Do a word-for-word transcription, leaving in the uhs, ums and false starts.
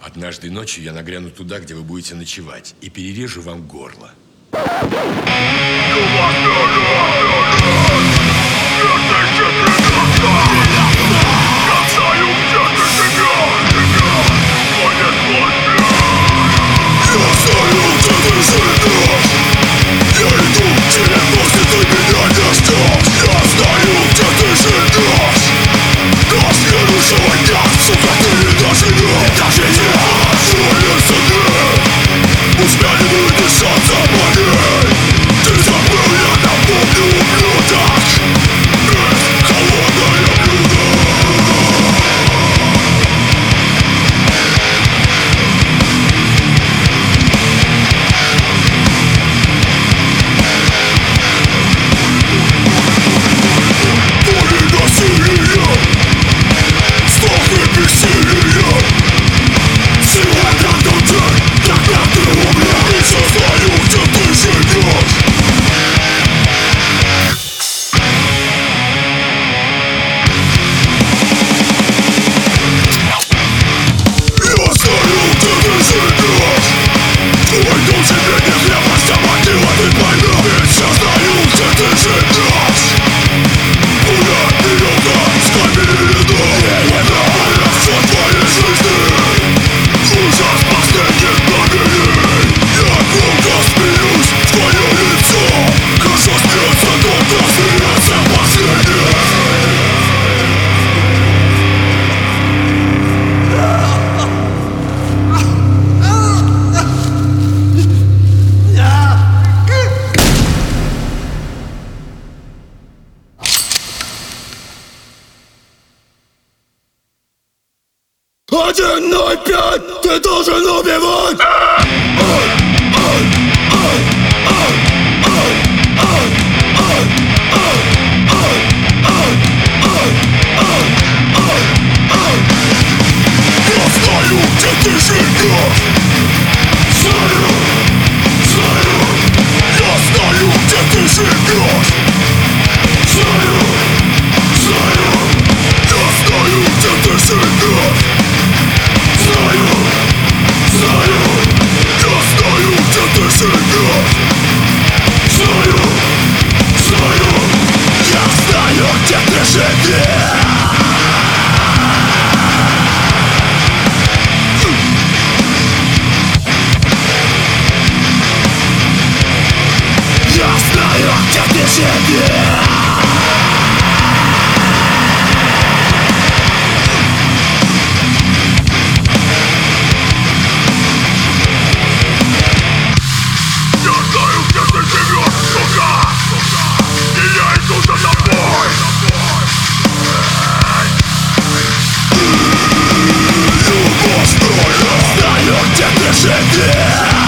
Однажды ночью я нагряну туда, где вы будете ночевать, и перережу вам горло. Один ноль пять, ты должен убивать! Я знаю, где ты живешь! Знаю, знаю! Я знаю, где ты живешь! Знаю, знаю! Я знаю, где ты живешь! Знаю, знаю, я знаю, где ты живешь. Знаю, знаю, я знаю, где ты живешь. Я знаю, где ты живешь. Знаю, где ты живешь.